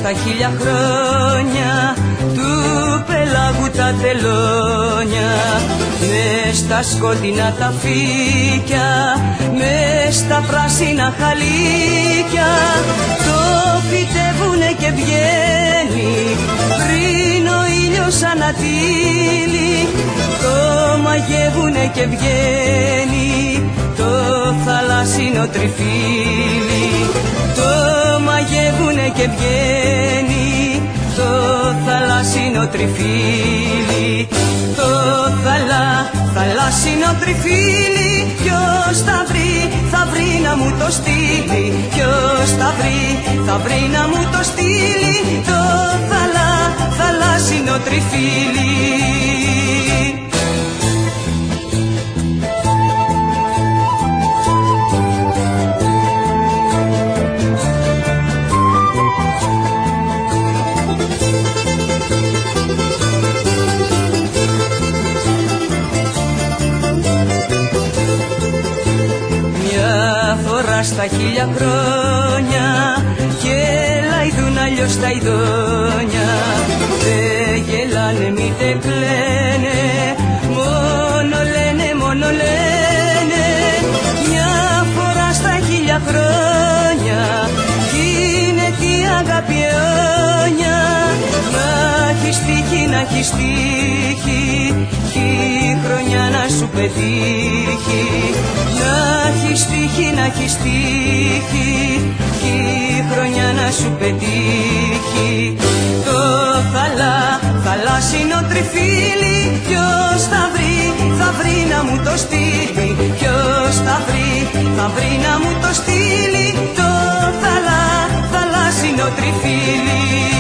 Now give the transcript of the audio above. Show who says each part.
Speaker 1: στα 1000 χρόνια του πελάγου τα τελώνια, μες στα σκοτεινά τα φύκια, μες στα πράσινα χαλίκια, το φυτεύουνε και βγαίνει πριν ο ήλιος ανατείλει, το μαγεύουνε και βγαίνει το θαλάσσινο τριφύλι, το μαγεύουνε και βγαίνει το θαλάσσινο τριφύλι, το θαλάσσινο τριφύλι. Ποιος θα βρει να μου το στείλει, ποιος θα βρει να μου το στείλει, το θαλάσσινο τριφύλι. Στα 1000 χρόνια γελάιδουν αλλιώς τα ειδόνια, δε γελάνε μήτε κλαίνε, μόνο λένε. Μια φορά στα 1000 χρόνια γίνεται η αγάπη αιώνια, να έχεις τύχει, να έχεις τύχει κι η χρονιά να σου πετύχει, να έχεις τύχει, να έχεις τύχει κι η χρονιά να σου πετύχει. Το θαλάσσινο τριφύλι ποιος θα βρει να μου το στείλει, ποιος θα βρει να μου το στείλει, το θαλάσσινο τριφύλι.